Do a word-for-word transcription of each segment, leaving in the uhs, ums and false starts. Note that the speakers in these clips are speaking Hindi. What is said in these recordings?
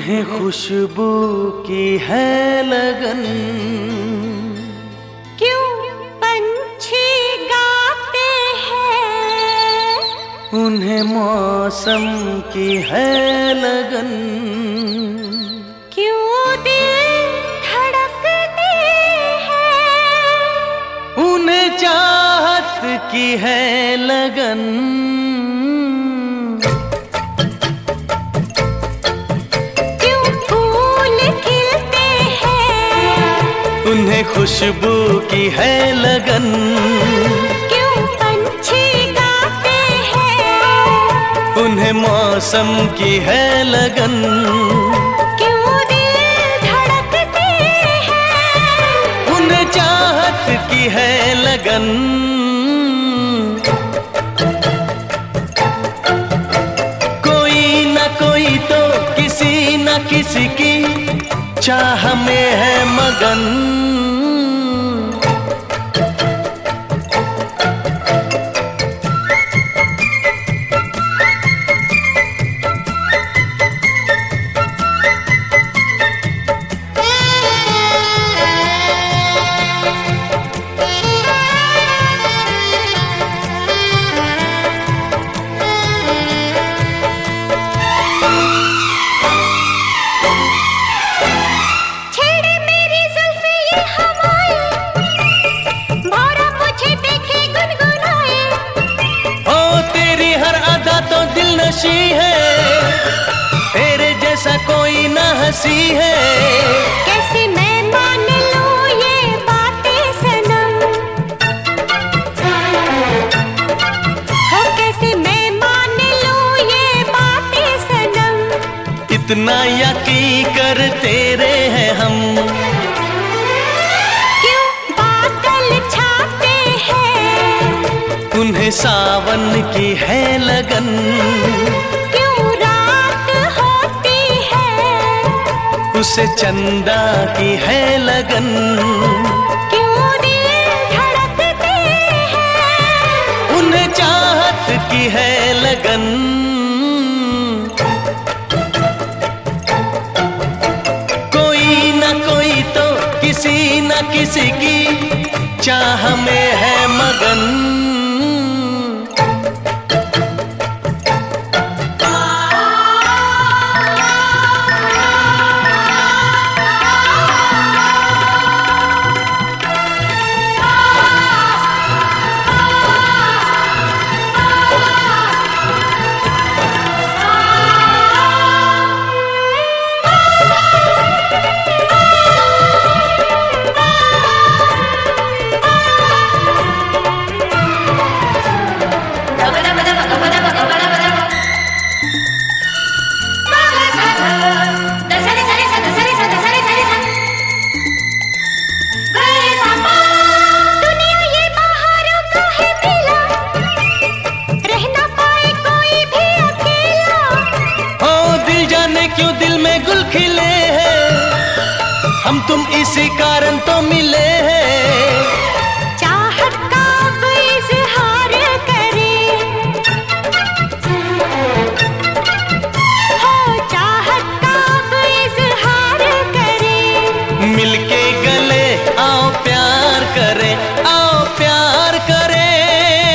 उन्हें खुशबू की है लगन, क्यों पंछी गाते हैं, उन्हें मौसम की है लगन, क्यों दिल धड़कते हैं, उन्हें चाहत की है लगन, उन्हें खुशबू की है लगन, क्यों पंछी गाते हैं, उन्हें मौसम की है लगन, क्यों दिल धड़कते हैं, उन्हें चाहत की है लगन। कोई ना कोई तो किसी ना किसी की चाह में है मगन, है तेरे जैसा कोई ना हंसी है। कैसे मैं मान लूं ये बातें सनम, हो कैसे मैं मान लूं ये बातें सनम, इतना यकीन कर तेरे हैं हम, क्यों बादल छाते हैं, उन्हें सावन की है लगन, उसे चंदा की है लगन, क्यों दिल धड़कते हैं, उन्हें चाहत की है लगन। कोई ना कोई तो किसी ना किसी की चाह में है मगन, क्यों दिल में गुल खिले हैं, हम तुम इसी कारण तो मिले हैं। चाहत का अब इज़हार करें, हो चाहत का अब इज़हार करें, मिलके गले आओ प्यार करें, आओ प्यार करें,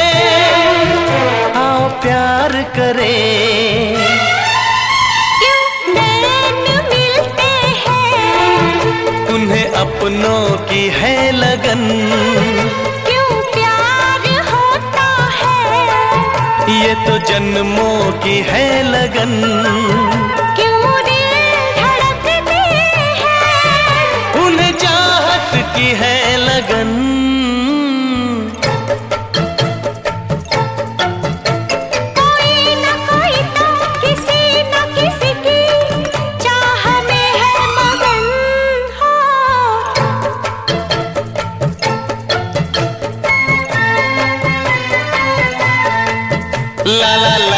आओ प्यार करें। उन्हें अपनों की है लगन, क्यों प्यार होता है, ये तो जन्मों की है लगन, क्यों दिल धड़कते हैं, उन्हें चाहत की है लगन। कोई ना कोई तो किसी ना किसी की चाह में है मगन, La la la